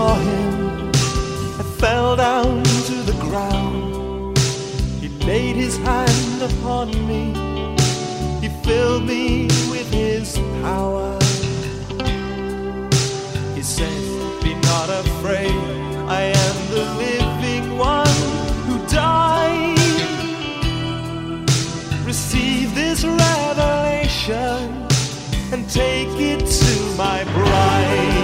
saw him, I fell down to the ground. He laid his hand upon me, he filled me with his power. He said, be not afraid, I am the living one who died. Receive this revelation and take it to my bride.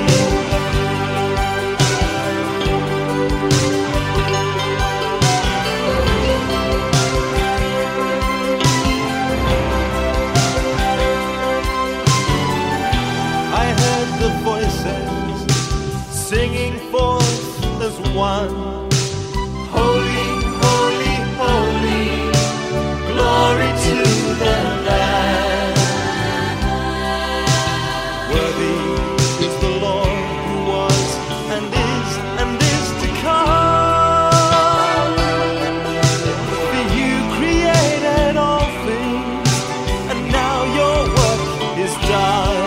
I heard the voices singing forth as one. Holy, holy, holy, glory to the Lamb. Worthy is the Lord who was and is to come. For you created all things, and now your work is done.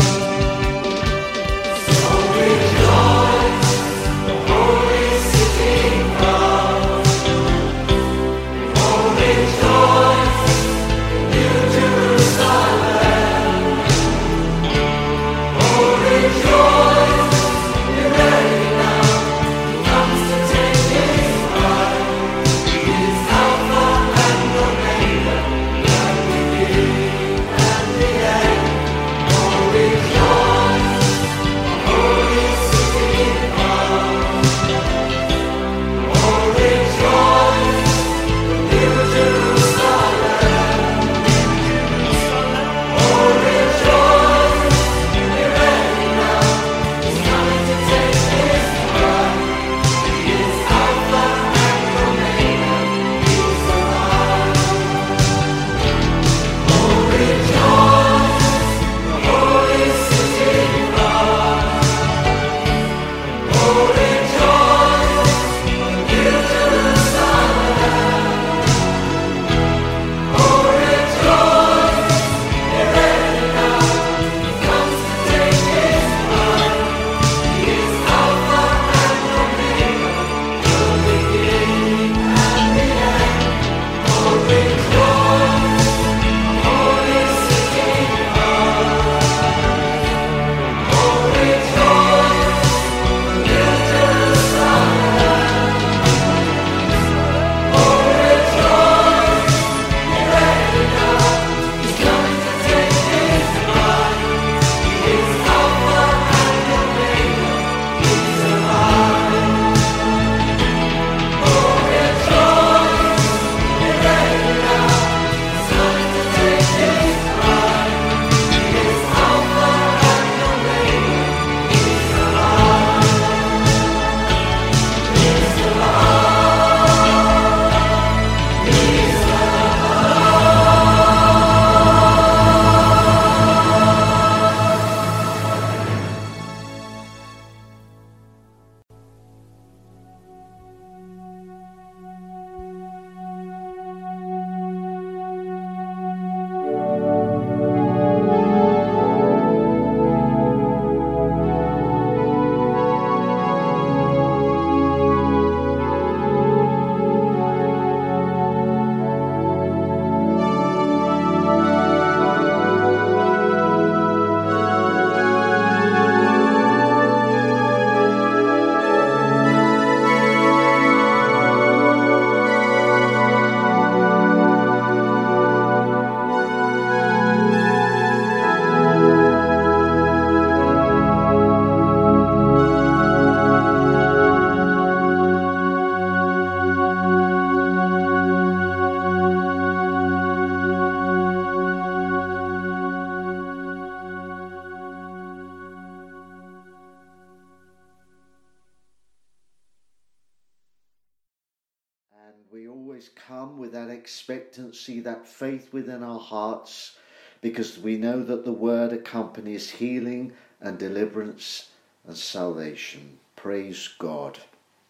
We always come with that expectancy, that faith within our hearts, because we know that the word accompanies healing and deliverance and salvation. Praise God.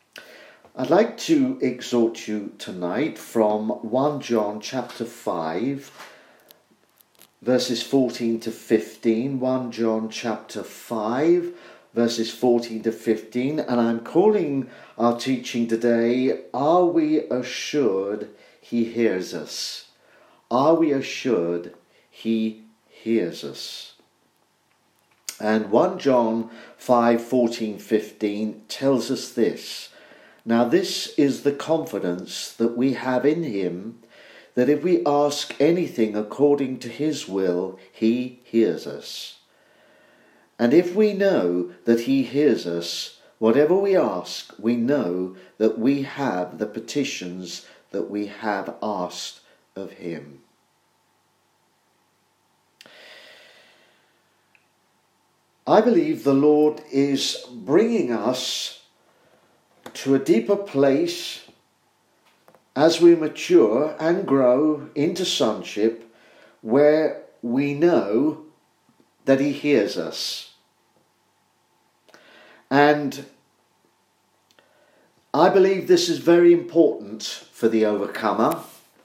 I'd like to exhort you tonight from 1 John chapter 5, verses 14 to 15. 1 John chapter 5, verses 14 to 15, and I'm calling our teaching today, Are We Assured He Hears Us? Are we assured He hears us? And 1 John 5:14-15 tells us this. Now this is the confidence that we have in him, that if we ask anything according to his will, he hears us. And if we know that he hears us, whatever we ask, we know that we have the petitions that we have asked of him. I believe the Lord is bringing us to a deeper place as we mature and grow into sonship, where we know that he hears us. And I believe this is very important for the overcomer,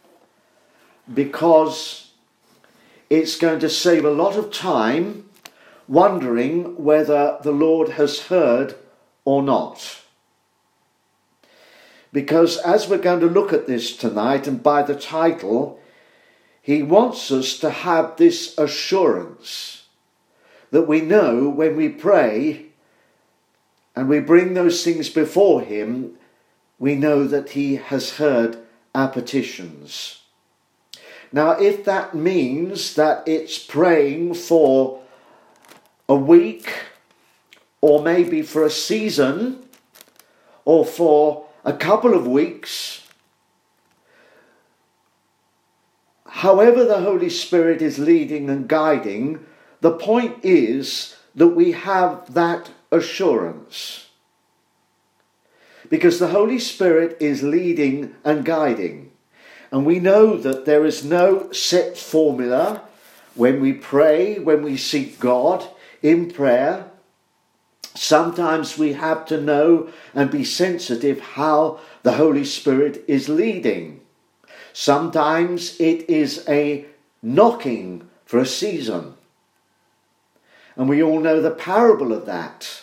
because it's going to save a lot of time wondering whether the Lord has heard or not. Because as we're going to look at this tonight, and by the title, he wants us to have this assurance that we know when we pray and we bring those things before him, we know that he has heard our petitions. Now, if that means that it's praying for a week, or maybe for a season, or for a couple of weeks, however the Holy Spirit is leading and guiding, the point is that we have that assurance. Because the Holy Spirit is leading and guiding. And we know that there is no set formula when we pray, when we seek God in prayer. Sometimes we have to know and be sensitive how the Holy Spirit is leading. Sometimes it is a knocking for a season. And we all know the parable of that.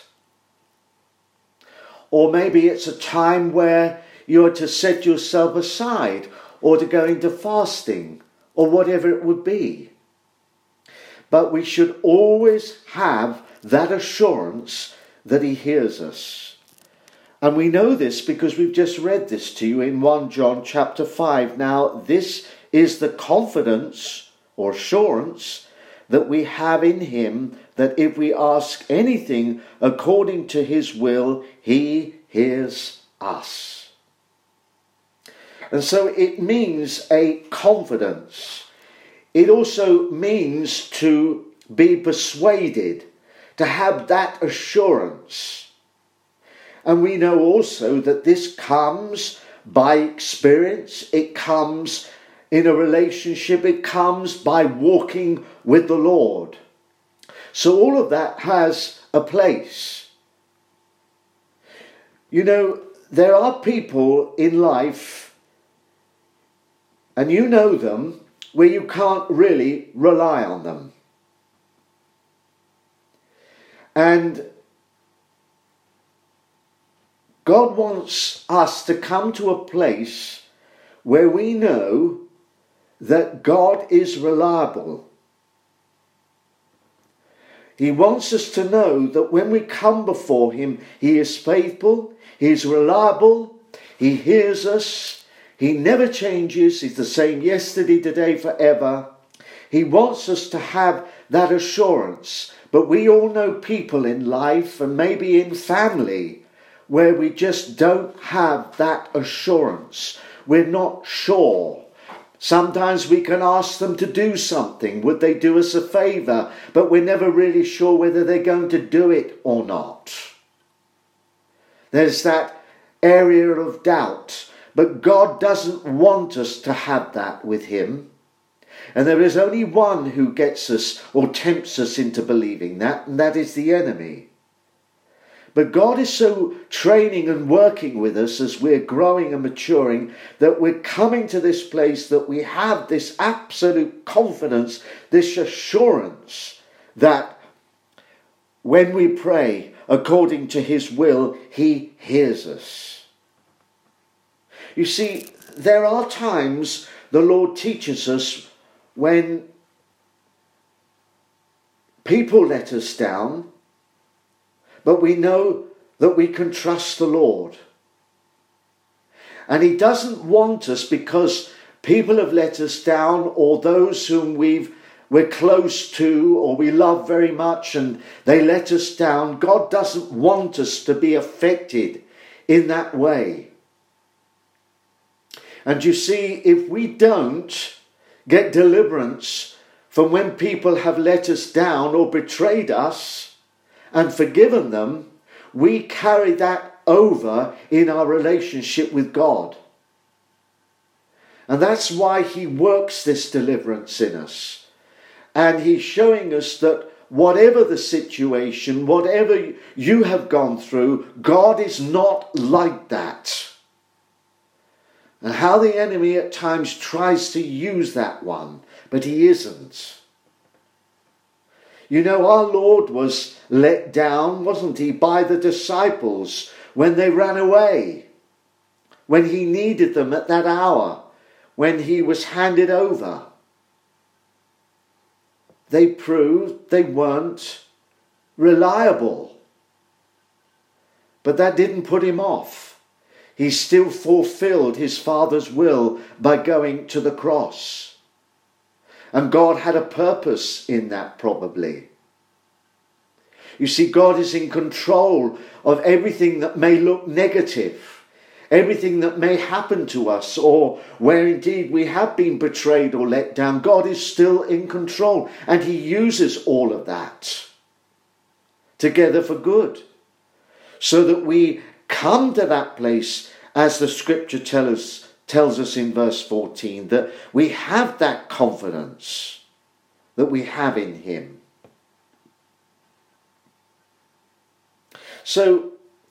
Or maybe it's a time where you're to set yourself aside, or to go into fasting, or whatever it would be. But we should always have that assurance that he hears us. And we know this because we've just read this to you in 1 John chapter 5. Now, this is the confidence or assurance that we have in him, that if we ask anything according to his will, he hears us. And so it means a confidence. It also means to be persuaded, to have that assurance. And we know also that this comes by experience, it comes in a relationship, it comes by walking with the Lord. So all of that has a place. You know, there are people in life, and you know them, where you can't really rely on them. And God wants us to come to a place where we know that God is reliable. He wants us to know that when we come before him, he is faithful, he is reliable, he hears us, he never changes, he's the same yesterday, today, forever. He wants us to have that assurance. But we all know people in life, and maybe in family, where we just don't have that assurance. We're not sure. Sometimes we can ask them to do something. Would they do us a favour? But we're never really sure whether they're going to do it or not. There's that area of doubt. But God doesn't want us to have that with him. And there is only one who gets us or tempts us into believing that, and that is the enemy. But God is so training and working with us as we're growing and maturing, that we're coming to this place that we have this absolute confidence, this assurance that when we pray, according to his will, he hears us. You see, there are times the Lord teaches us when people let us down, but we know that we can trust the Lord. And he doesn't want us, because people have let us down, or those whom we're close to or we love very much and they let us down. God doesn't want us to be affected in that way. And you see, if we don't get deliverance from when people have let us down or betrayed us and forgiven them, we carry that over in our relationship with God. And that's why he works this deliverance in us. And he's showing us that whatever the situation, whatever you have gone through, God is not like that. And how the enemy at times tries to use that one, but he isn't. You know, our Lord was let down, wasn't he, by the disciples when they ran away, when he needed them at that hour, when he was handed over. They proved they weren't reliable. But that didn't put him off. He still fulfilled his Father's will by going to the cross. And God had a purpose in that, probably. You see, God is in control of everything that may look negative, everything that may happen to us, or where indeed we have been betrayed or let down. God is still in control, and he uses all of that together for good, so that we come to that place, as the scripture tells us in verse 14, that we have that confidence that we have in him. So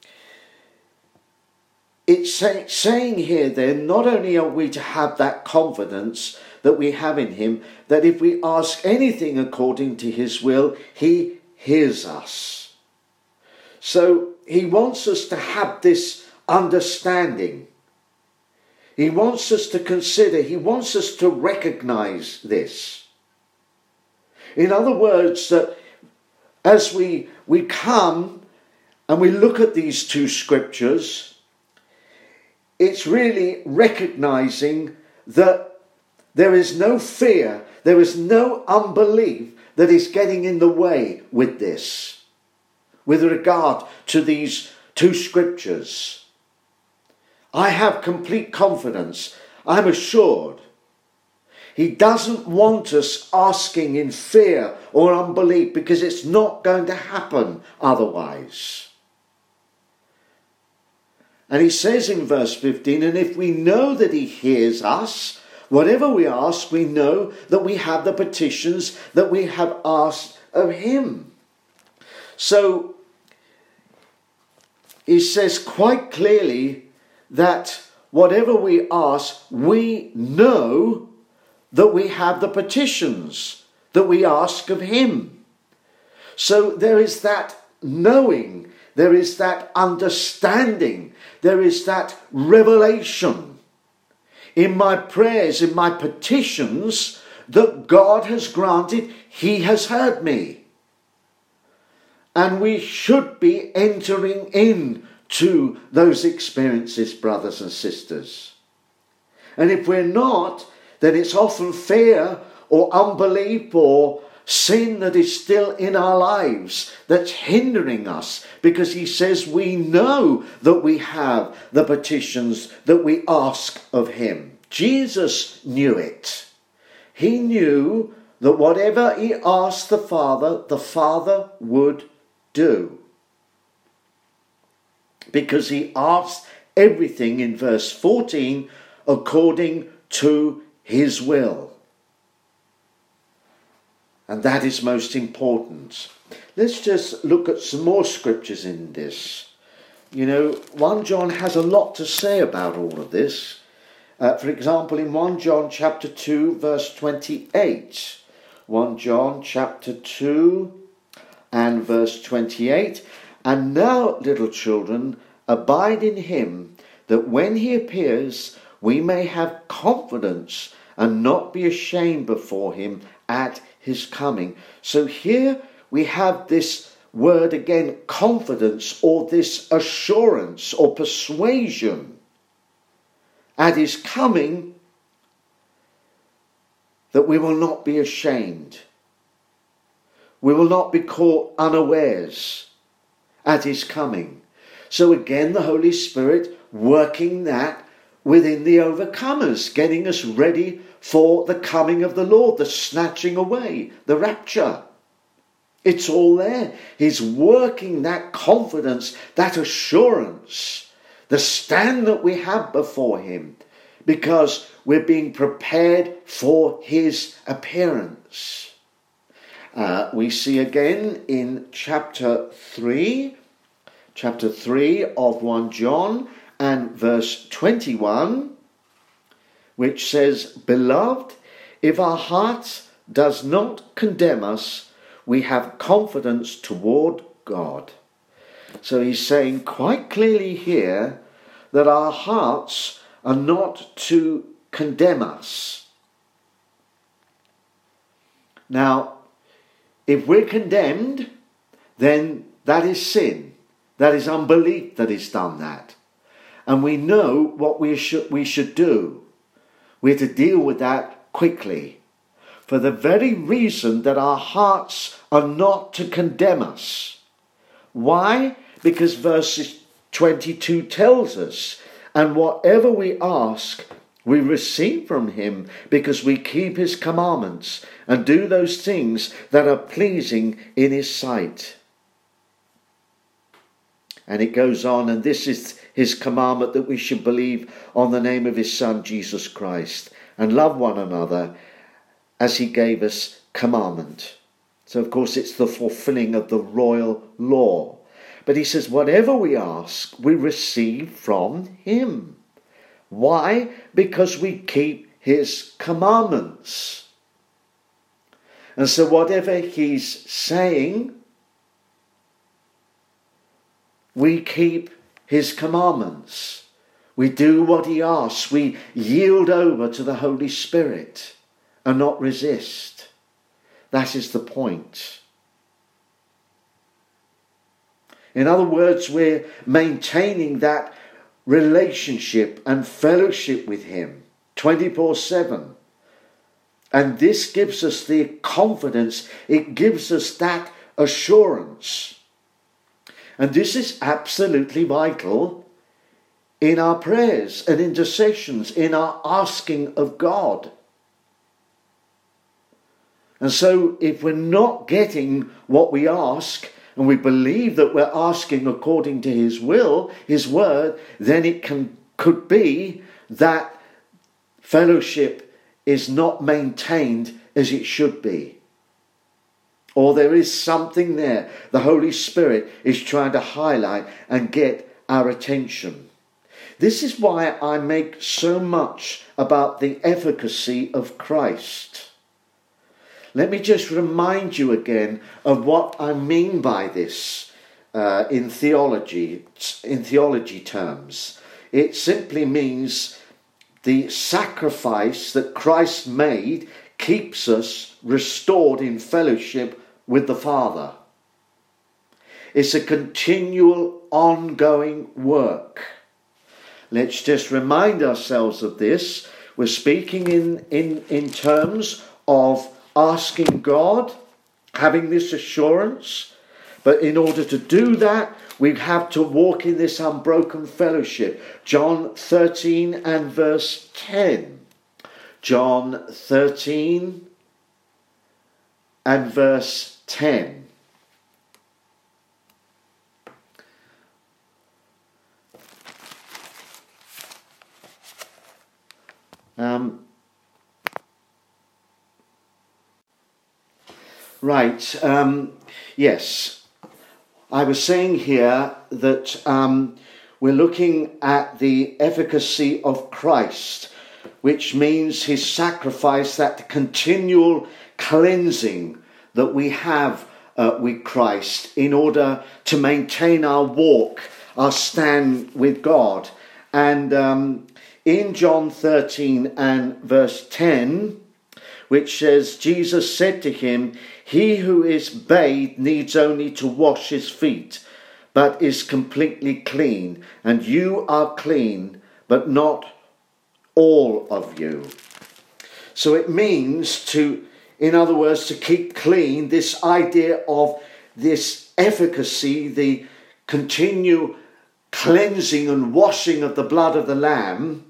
it's saying here then, not only are we to have that confidence that we have in him, that if we ask anything according to his will, he hears us. So he wants us to have this understanding. He wants us to consider, he wants us to recognize this. In other words, that as we come and we look at these two scriptures, it's really recognizing that there is no fear, there is no unbelief that is getting in the way with this, with regard to these two scriptures. I have complete confidence. I'm assured. He doesn't want us asking in fear or unbelief, because it's not going to happen otherwise. And he says in verse 15, and if we know that he hears us, whatever we ask, we know that we have the petitions that we have asked of him. So he says quite clearly that whatever we ask, we know that we have the petitions that we ask of him. So there is that knowing, there is that understanding, there is that revelation in my prayers, in my petitions, that God has granted, he has heard me. And we should be entering into those experiences, brothers and sisters. And if we're not, then it's often fear or unbelief or sin that is still in our lives that's hindering us, because he says we know that we have the petitions that we ask of him. Jesus knew it. He knew that whatever he asked the Father would do, because he asked everything in verse 14 according to his will. And that is most important. Let's just look at some more scriptures in this. You know, 1 John has a lot to say about all of this. For example, in 1 John chapter 2, verse 28. 1 John chapter 2 and verse 28. And now, little children, abide in him, that when he appears, we may have confidence and not be ashamed before him at his coming. So here we have this word again, confidence, or this assurance or persuasion at his coming, that we will not be ashamed. We will not be caught unawares at his coming. So again, the Holy Spirit working that within the overcomers, getting us ready for the coming of the Lord, the snatching away, the rapture. It's all there. He's working that confidence, that assurance, the stand that we have before him, because we're being prepared for his appearance. We see again in chapter 3 of 1 John and verse 21, which says, "Beloved, if our heart does not condemn us, we have confidence toward God." So he's saying quite clearly here that our hearts are not to condemn us. Now, if we're condemned, then that is sin. That is unbelief that has done that. And we know what we should do. We're to deal with that quickly, for the very reason that our hearts are not to condemn us. Why? Because verse 22 tells us, "And whatever we ask, we receive from him, because we keep his commandments and do those things that are pleasing in his sight." And it goes on, "And this is his commandment, that we should believe on the name of his Son, Jesus Christ, and love one another as he gave us commandment." So, of course, it's the fulfilling of the royal law. But he says, whatever we ask, we receive from him. Why? Because we keep his commandments. And so whatever he's saying, we keep his commandments. We do what he asks. We yield over to the Holy Spirit and not resist. That is the point. In other words, we're maintaining that relationship and fellowship with him 24/7. And this gives us the confidence. It gives us that assurance. And this is absolutely vital in our prayers and intercessions, in our asking of God. And so if we're not getting what we ask, and we believe that we're asking according to his will, his word, then it could be that fellowship is not maintained as it should be. Or there is something there the Holy Spirit is trying to highlight and get our attention. This is why I make so much about the efficacy of Christ. Let me just remind you again of what I mean by this in theology terms. It simply means the sacrifice that Christ made keeps us restored in fellowship with the Father. It's a continual, ongoing work. Let's just remind ourselves of this. We're speaking in terms of asking God, having this assurance, but in order to do that, we have to walk in this unbroken fellowship. John 13 and verse 10. John 13 and verse 10. Yes, I was saying here that we're looking at the efficacy of Christ, which means his sacrifice, that continual cleansing that we have with Christ in order to maintain our walk, our stand with God. And in John 13 and verse 10, which says, Jesus said to him, "He who is bathed needs only to wash his feet, but is completely clean. And you are clean, but not all of you." So it means to, in other words, to keep clean, this idea of this efficacy, the continual cleansing and washing of the blood of the Lamb.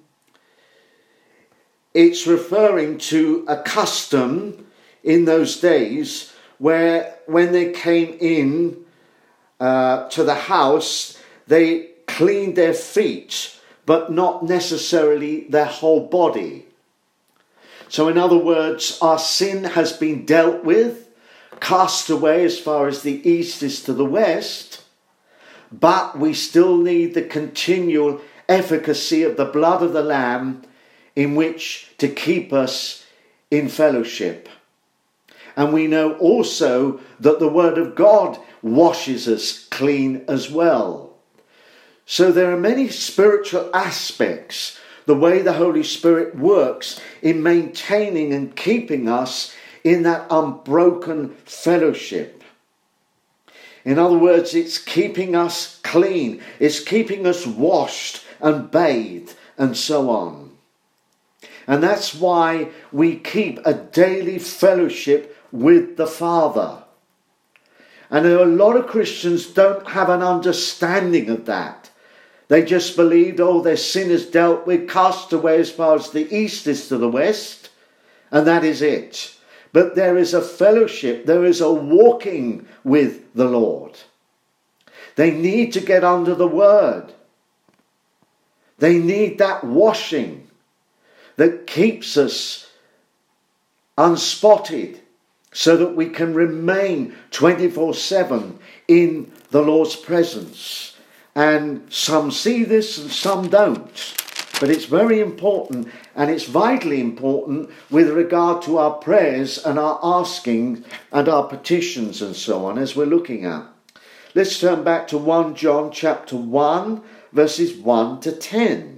It's referring to a custom in those days where when they came in to the house, they cleaned their feet, but not necessarily their whole body. So in other words, our sin has been dealt with, cast away as far as the east is to the west, but we still need the continual efficacy of the blood of the Lamb in which to keep us in fellowship. And we know also that the Word of God washes us clean as well. So there are many spiritual aspects, the way the Holy Spirit works in maintaining and keeping us in that unbroken fellowship. In other words, it's keeping us clean, it's keeping us washed and bathed and so on. And that's why we keep a daily fellowship with the Father. And there are a lot of Christians don't have an understanding of that. They just believed, their sin is dealt with, cast away as far as the east is to the west, and that is it. But there is a fellowship, there is a walking with the Lord. They need to get under the Word. They need that washing that keeps us unspotted so that we can remain 24/7 in the Lord's presence. And some see this and some don't. But it's very important, and it's vitally important with regard to our prayers and our asking and our petitions and so on, as we're looking at. Let's turn back to 1 John chapter 1, verses 1 to 10.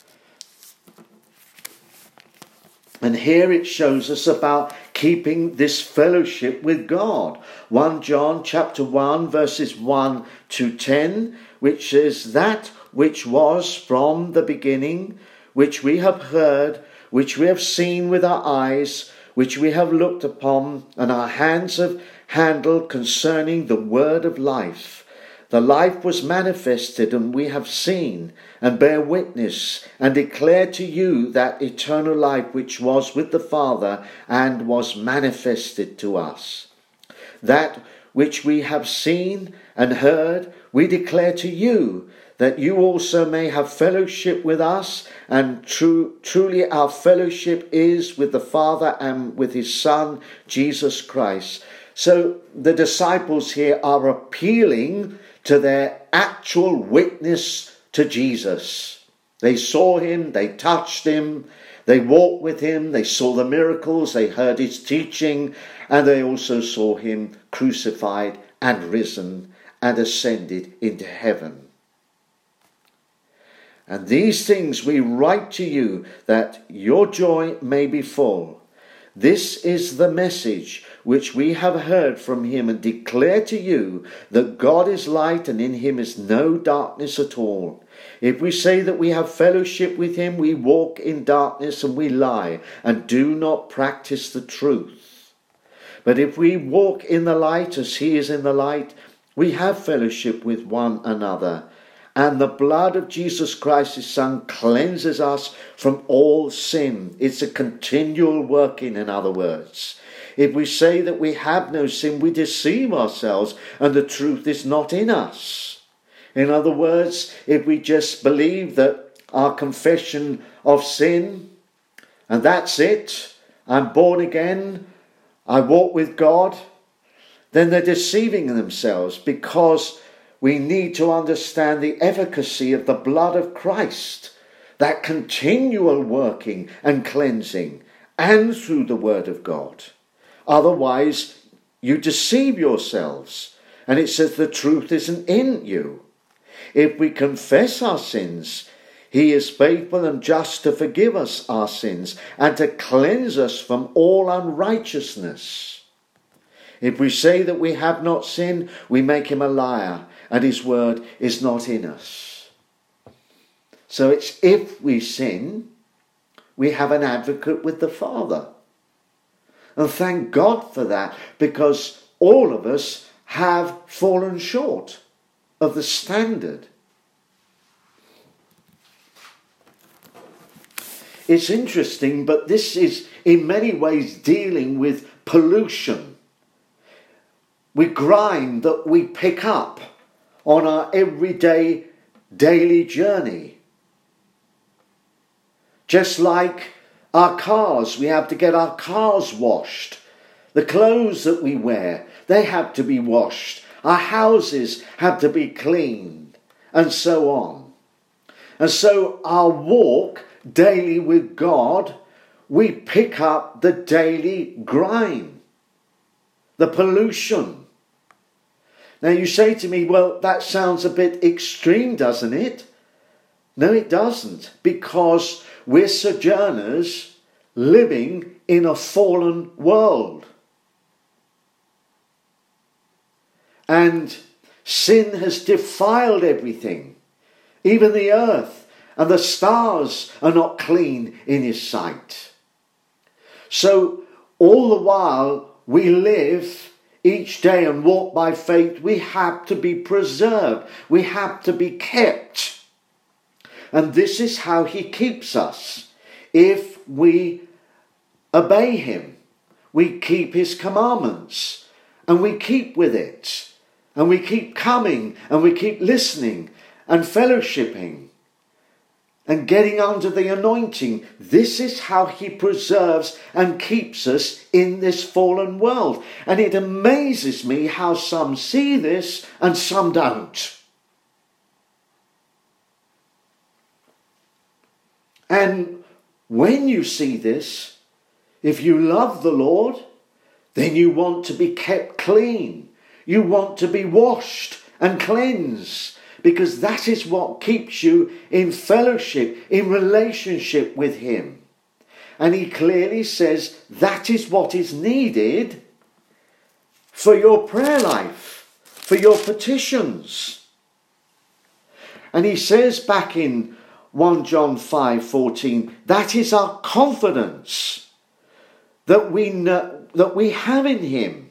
And here it shows us about keeping this fellowship with God. 1 John chapter 1 verses 1 to 10, which says, "That which was from the beginning, which we have heard, which we have seen with our eyes, which we have looked upon, and our hands have handled concerning the word of life. The life was manifested, and we have seen, and bear witness, and declare to you that eternal life which was with the Father, and was manifested to us. That which we have seen and heard, we declare to you, that you also may have fellowship with us, and truly our fellowship is with the Father and with his Son, Jesus Christ." So the disciples here are appealing to their actual witness to Jesus. They saw him, they touched him, they walked with him, they saw the miracles, they heard his teaching, and they also saw him crucified and risen and ascended into heaven. "And these things we write to you, that your joy may be full. This is the message which we have heard from him and declare to you, that God is light and in him is no darkness at all. If we say that we have fellowship with him, we walk in darkness and we lie and do not practice the truth. But if we walk in the light as he is in the light, we have fellowship with one another. And the blood of Jesus Christ, his Son, cleanses us from all sin." It's a continual working, in other words. If we say that we have no sin, we deceive ourselves and the truth is not in us. In other words, if we just believe that our confession of sin, and that's it, I'm born again, I walk with God, then they're deceiving themselves, because we need to understand the efficacy of the blood of Christ, that continual working and cleansing, and through the Word of God. Otherwise, you deceive yourselves. And it says the truth isn't in you. If we confess our sins, he is faithful and just to forgive us our sins and to cleanse us from all unrighteousness. If we say that we have not sinned, we make him a liar, and his word is not in us. So it's if we sin, we have an advocate with the Father. And thank God for that, because all of us have fallen short of the standard. It's interesting, but this is in many ways dealing with pollution, with grime that we pick up on our everyday, daily journey. Just like our cars, we have to get our cars washed. The clothes that we wear, they have to be washed. Our houses have to be cleaned, and so on. And so our walk daily with God, we pick up the daily grime, the pollution. Now you say to me, well, that sounds a bit extreme, doesn't it? No, it doesn't, because we're sojourners living in a fallen world. And sin has defiled everything, even the earth. And the stars are not clean in his sight. So all the while we live each day and walk by faith, we have to be preserved. We have to be kept. And this is how he keeps us. If we obey him, we keep his commandments, and we keep with it, and we keep coming, and we keep listening and fellowshipping and getting under the anointing. This is how he preserves and keeps us in this fallen world. And it amazes me how some see this and some don't. And when you see this, if you love the Lord, then you want to be kept clean. You want to be washed and cleansed, because that is what keeps you in fellowship, in relationship with him. And he clearly says that is what is needed for your prayer life, for your petitions. And he says back in 1 John 5:14, that is our confidence that we know, that we have in him.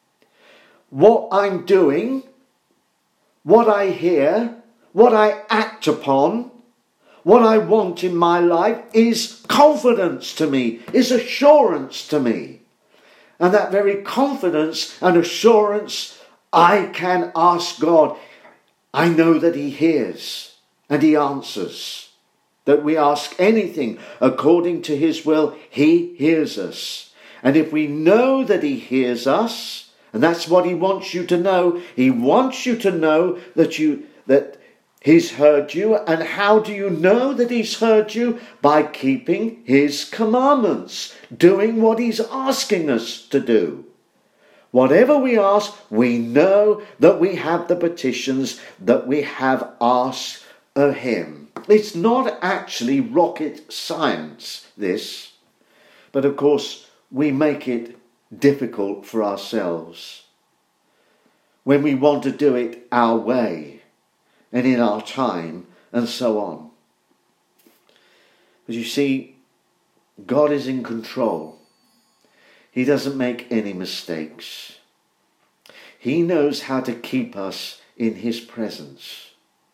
What I'm doing, what I hear, what I act upon, what I want in my life is confidence to me, is assurance to me. And that very confidence and assurance, I can ask God. I know that he hears and he answers. That we ask anything according to his will, he hears us. And if we know that he hears us, and that's what he wants you to know. He wants you to know that he's heard you. And how do you know that he's heard you? By keeping his commandments, doing what he's asking us to do. Whatever we ask, we know that we have the petitions that we have asked of him. It's not actually rocket science, this. But of course, we make it difficult for ourselves when we want to do it our way and in our time and so on. But you see, God is in control. He doesn't make any mistakes. He knows how to keep us in his presence.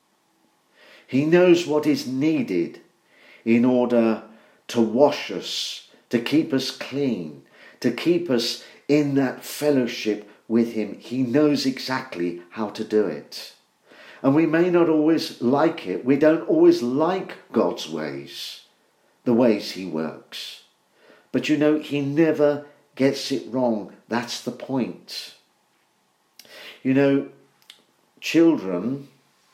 He knows what is needed in order to wash us, to keep us clean, to keep us in that fellowship with him. He knows exactly how to do it. And we may not always like it. We don't always like God's ways, the ways he works. But you know, he never gets it wrong. That's the point. You know, children,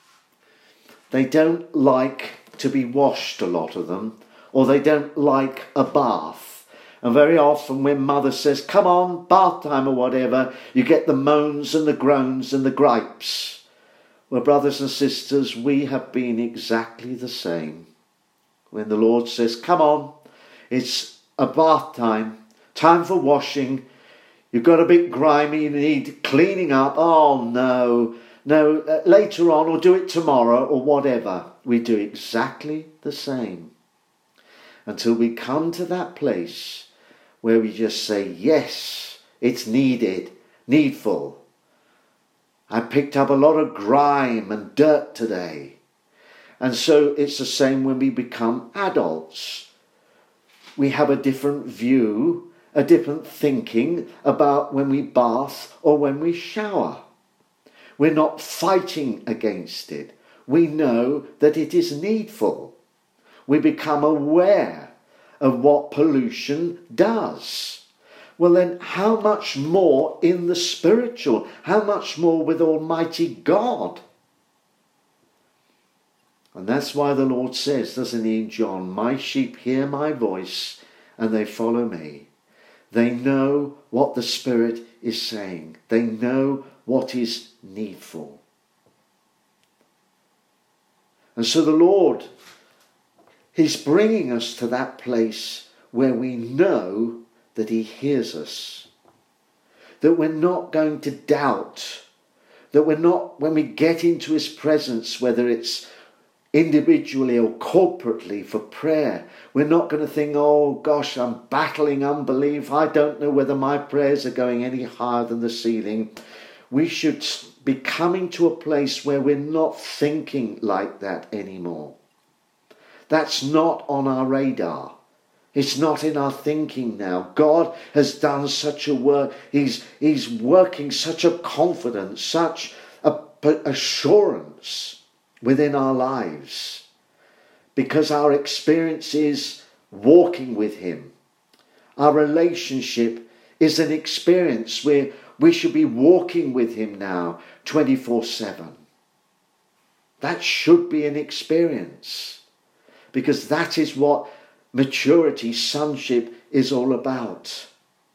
they don't like to be washed, a lot of them, or they don't like a bath. And very often when mother says, come on, bath time or whatever, you get the moans and the groans and the gripes. Well, brothers and sisters, we have been exactly the same. When the Lord says, come on, it's a bath time, time for washing, you've got a bit grimy, you need cleaning up. Oh, no, later on, or do it tomorrow, or whatever. We do exactly the same. Until we come to that place where we just say, yes, it's needful. I picked up a lot of grime and dirt today. And so it's the same when we become adults. We have a different view, a different thinking about when we bath or when we shower. We're not fighting against it. We know that it is needful. We become aware of what pollution does. Well then, how much more in the spiritual? How much more with Almighty God? And that's why the Lord says, doesn't he, in John, my sheep hear my voice and they follow me. They know what the Spirit is saying. They know what is needful. And so the Lord, he's bringing us to that place where we know that he hears us. That we're not going to doubt. That we're not, when we get into his presence, whether it's individually or corporately for prayer, we're not going to think, oh gosh, I'm battling unbelief. I don't know whether my prayers are going any higher than the ceiling. We should be coming to a place where we're not thinking like that anymore. That's not on our radar. It's not in our thinking now. God has done such a work. He's working such a confidence, such a assurance within our lives. Because our experience is walking with him. Our relationship is an experience where we should be walking with him now 24/7. That should be an experience. Because that is what maturity, sonship is all about.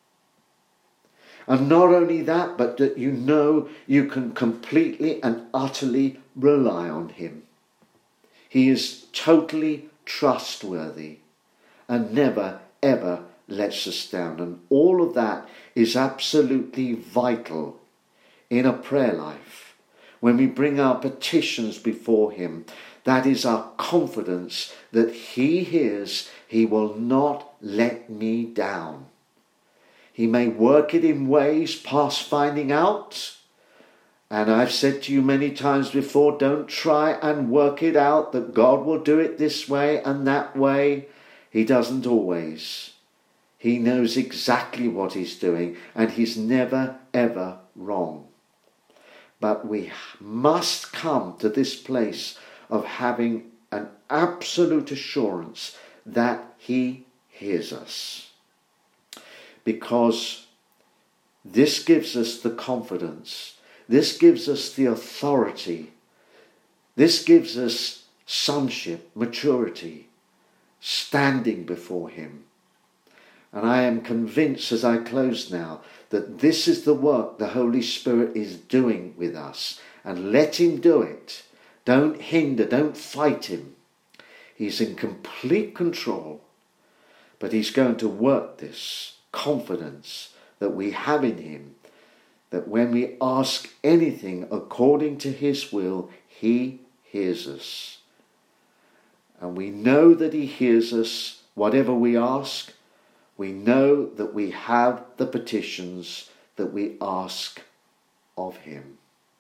And not only that, but that you know you can completely and utterly rely on him. He is totally trustworthy and never ever lets us down. And all of that is absolutely vital in a prayer life. When we bring our petitions before him, that is our confidence that he hears. He will not let me down. He may work it in ways past finding out. And I've said to you many times before, don't try and work it out that God will do it this way and that way. He doesn't always. He knows exactly what he's doing, and he's never ever wrong. But we must come to this place of having an absolute assurance that he hears us. Because this gives us the confidence, this gives us the authority, this gives us sonship, maturity, standing before him. And I am convinced as I close now that this is the work the Holy Spirit is doing with us. And let him do it. Don't hinder, don't fight him. He's in complete control. But he's going to work this confidence that we have in him, that when we ask anything according to his will, he hears us. And we know that he hears us, whatever we ask. We know that we have the petitions that we ask of him.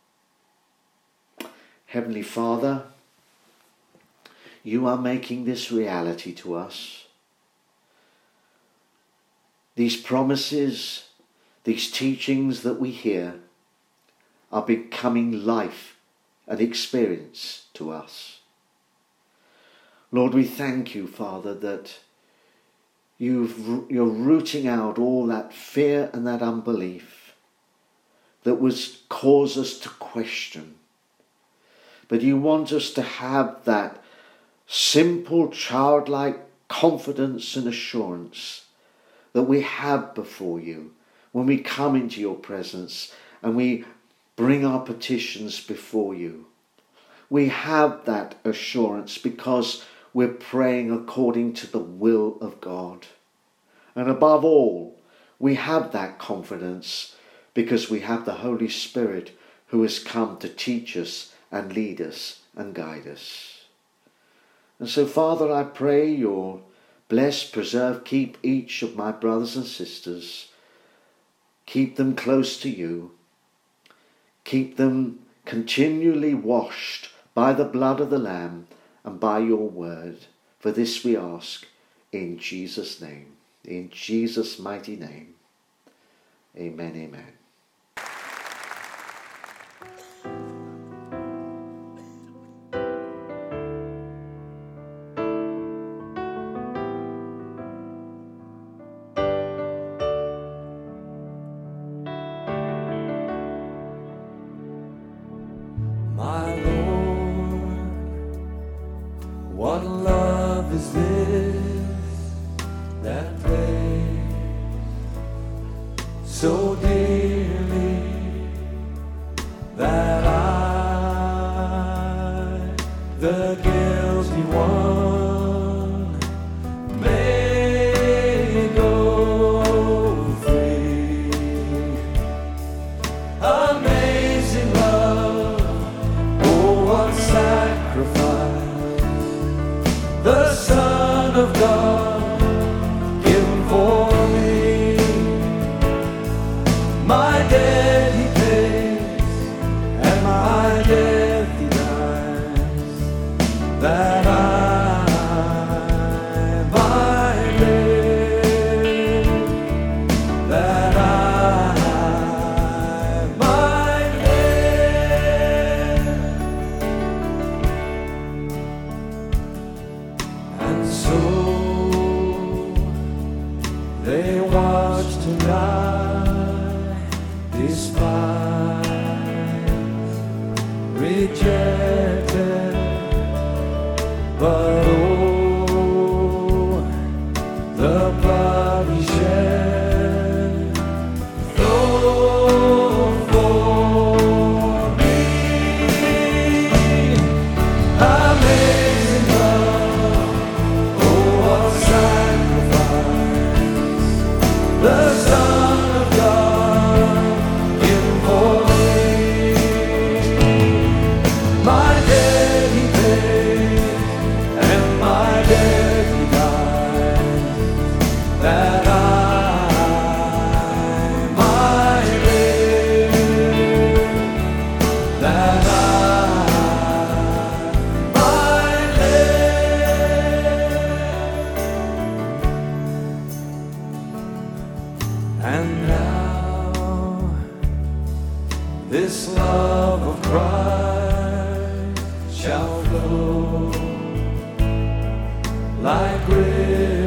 Heavenly Father, you are making this reality to us. These promises, these teachings that we hear are becoming life and experience to us. Lord, we thank you, Father, that you're rooting out all that fear and that unbelief that would cause us to question. But you want us to have that simple childlike confidence and assurance that we have before you when we come into your presence and we bring our petitions before you. We have that assurance because we're praying according to the will of God. And above all, we have that confidence because we have the Holy Spirit who has come to teach us and lead us and guide us. And so, Father, I pray you'll bless, preserve, keep each of my brothers and sisters. Keep them close to you. Keep them continually washed by the blood of the Lamb and by your word. For this we ask in Jesus' name, in Jesus' mighty name. Amen, amen. My Lord, what love is this that plays so dearly that I, the guilty one, may go free? Amazing love, oh what sacrifice, the Son of God given for me. My debt he pays and my death he dies, that I might live, that I might live. And so they watched him die, despised, rejected, but oh, the blood he shed, flowed for me. Amazing love, oh what sacrifice, the Son of God given for me. My debt he paid and my debt he died, that I might live, that I might live. And now this love of Christ shall flow like rivers